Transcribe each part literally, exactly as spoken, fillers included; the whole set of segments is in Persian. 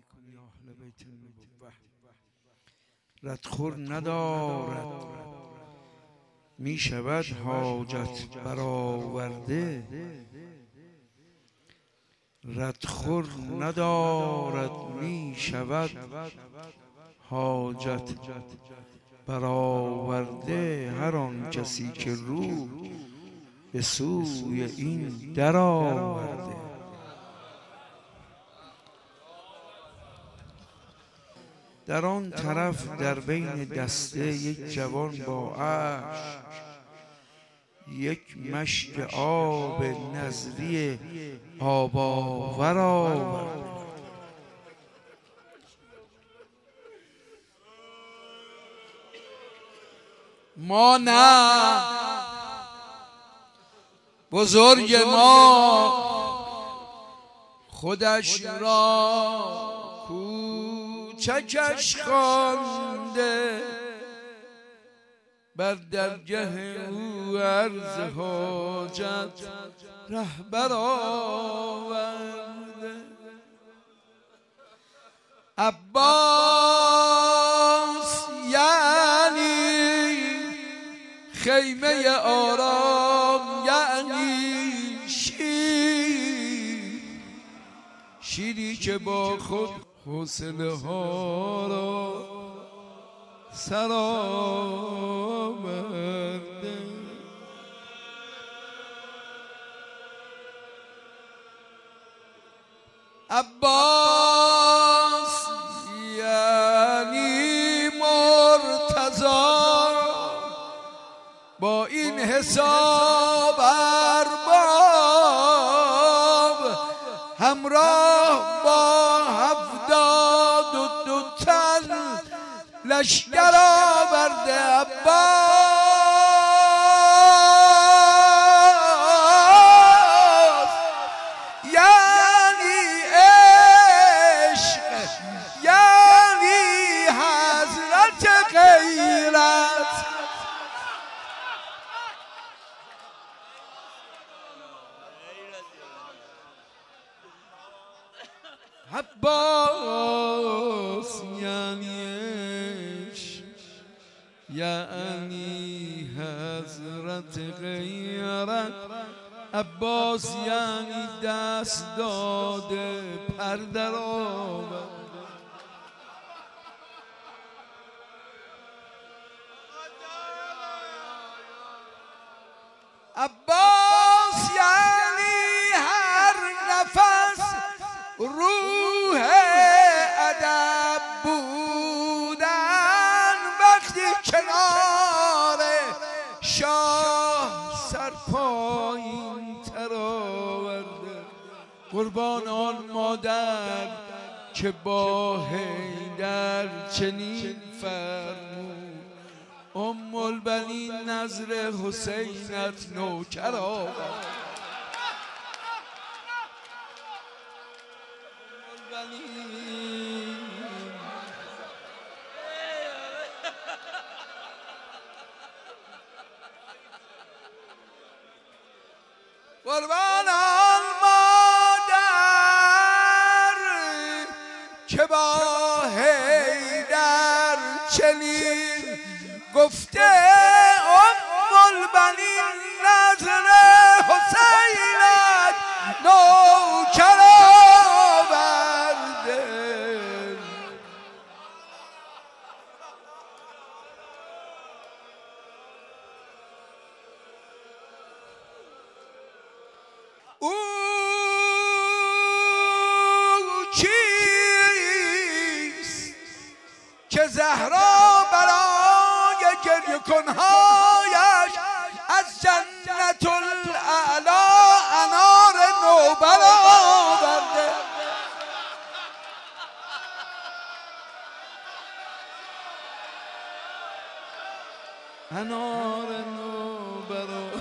علیکم یا اهل بیت النبوة. ردخور ندارد می شود حاجت برآورده، ردخور ندارد می شود حاجت برآورده. هر آن کسی که رو به سوی این در آورده. در آن طرف در بین دسته یک جوان با عشق، یک مشک آب نظری آب آور آورده. ما نه بزرگ ما خودش را کوچکش خوانده، بر درگه او عرض حاجت رهبر آورده. عباس یعنی خیمه آرام، یعنی شیر، شیری که با خود حوصله ها را سر آورده. عباس یعنی مرتضی، با این حساب ارباب همراه با هفتاد و دو تن لشکر آورده. عباس یعنی عشق، یعنی حضرت غیرت. عباس یعنی عشق، یعنی حضرت غیرت. عباس یعنی دست داده پر در آورده. عباس یعنی هر نفس روح ادب بودن، وقتی کنار شاه سر پایین تر آورده. قربان آن مادر که با حیدر چنین فرمود، ام البنین نظر حسینت نوکر آورد. قربان آن مادر که با حیدر چنین گفته، ام البنین نظر حسینت نوکر آورده. او کیست که زهرا برای گریه کنهایش از جنت الاعلی انار نوبر آورده؟ انار نوبر.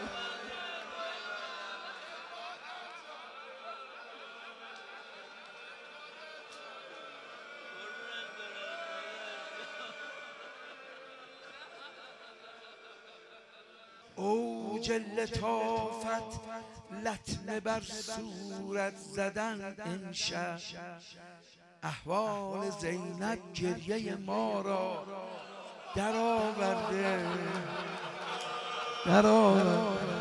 اوج لطافت لطمه بر صورت زدن امشب، احوال زینب گریه ما را در آورده در آورده.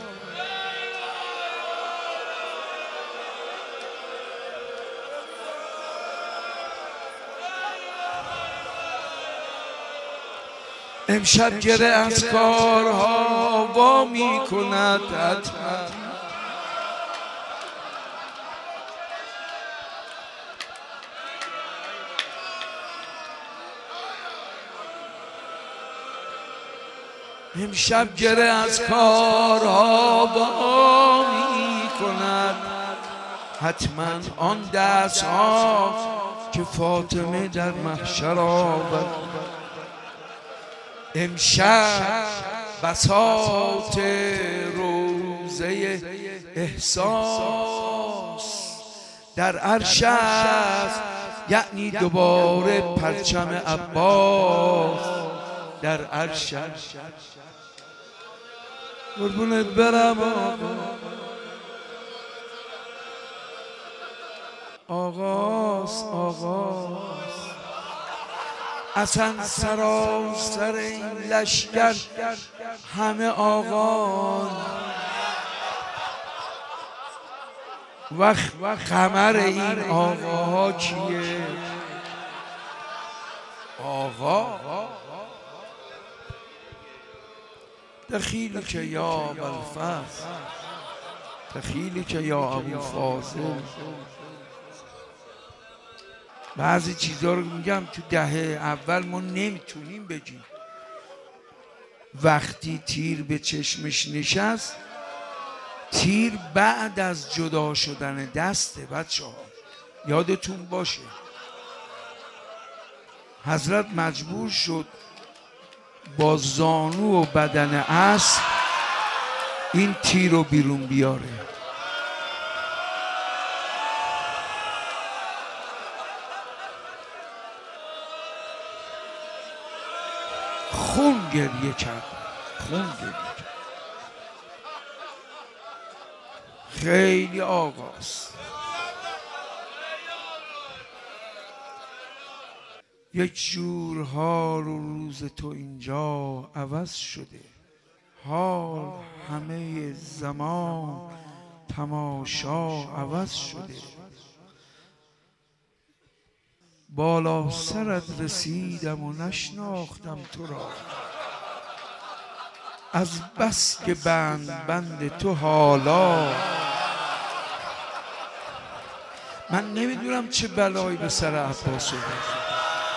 امشب گره از کارها وا می کند حتما، امشب گره از کارها وا می کند حتما آن دست ها که فاطمه در محشر آورد. امشب بساط روزه احساس در عرش است، یعنی دوباره پرچم عباس در عرش است. قربونت برم آغاز آغاز اصلا سراسر این لشکر همه آقان وقت قمر این آقاها کیه؟ آقا دخیلی که یا ابوالفضل، دخیلی که یا ابوالفاضل. بعضی چیزا رو میگم تو دهه اول ما نمیتونیم بگیم. وقتی تیر به چشمش نشست، تیر بعد از جدا شدن دسته بچه ها، یادتون باشه. حضرت مجبور شد با زانو و بدن اسب این تیر رو بیرون بیاره. خون گریه کرد، خون گریه کرد. خیلی آغاز. یک جور حال و روز تو اینجا عوض شده، حال همه زمان تماشا عوض شده. بالا سرت رسیدم و نشناختم تو را، از بس که بند بند تو حالا. من نمیدونم چه بلایی به سر عباس اومد.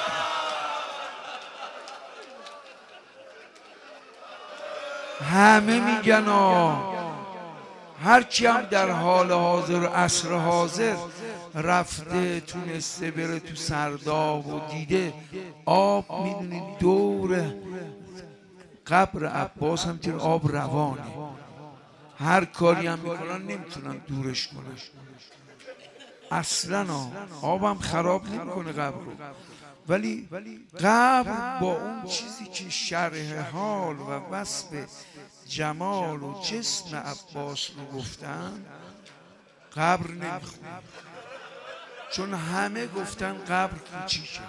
همه میگن آه هر کی هم در حال حاضر و عصر حاضر رفته تونسته بره تو سرداب و دیده آب، میدونید دور قبر عباس هم تیر آب روانه. هر کاری هم میکنن نمیتونن دورش کنن اصلا. آبم خراب نمیکنه قبر رو، ولی قبر با اون چیزی که شرح حال و وصف جمال و جسم عباس رو گفتن، قبر نمیخونه. چون همه گفتن قبر کوچیکه.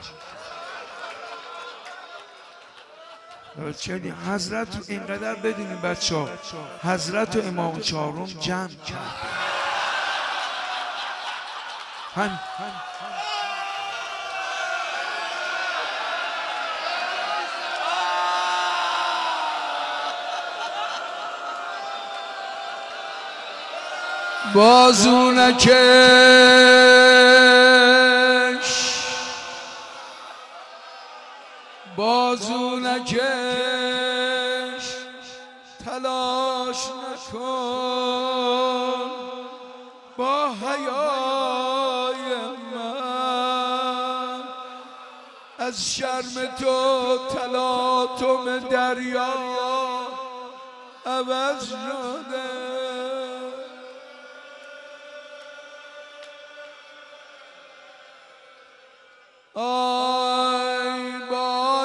چلی حضرت رو اینقدر بدونیم بچه ها، حضرت و امام چهارم جمع کرد. هم بازو نکش بازو نکش تلاش نکن با حیای من، از شرم تو تلاطم دریا عوض شده. آی با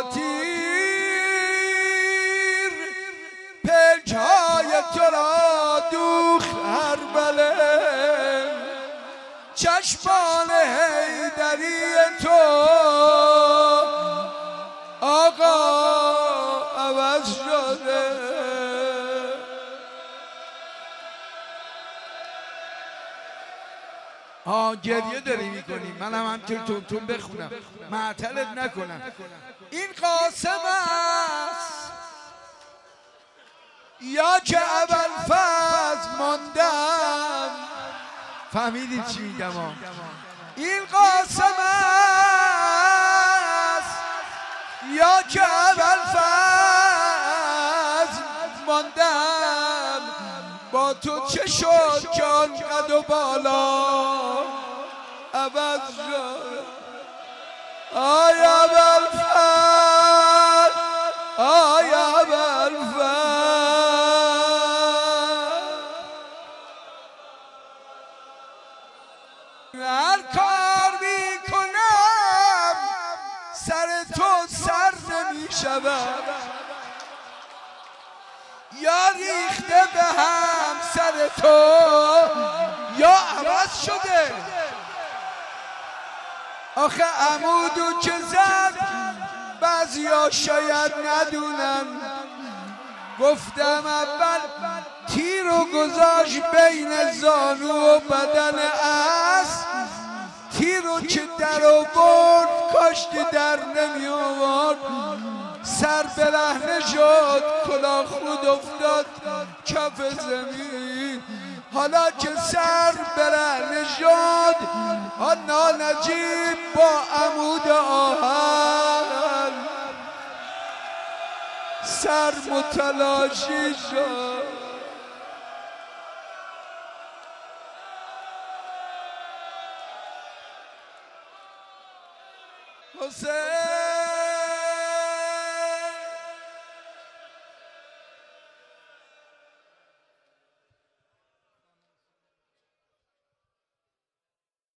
تیر پیکای تو را دوخت هر بله، چشمان حیدری تو گریه داری میکنی، من هم همطور تون تون بخونم معطلت نکنم. این قاسم است یا که ابوالفضل ماندم. فهمیدید چی میگم ها؟ این قاسم است یا که ابوالفضل ماندم. با تو چه شد جان قد و بالا عوض شد. آی ابوالفضل آی ابوالفضل هر کار میکنم سر تو سر نمیشود. یا ریخته به هم سر تو یا عوض شده. آخه عمودو که زد بعضیا شاید ندونن. گفتم اول تیرو گذاشت بین زانو و بدن اسب. تیرو که در آورد کاش که در نمی آورد. سر برهنه شد کلاه خود افتاد کف زمین. حالا که سر برهنه شد آنا نجیب با عمود آهن سر متلاشی شد. حسین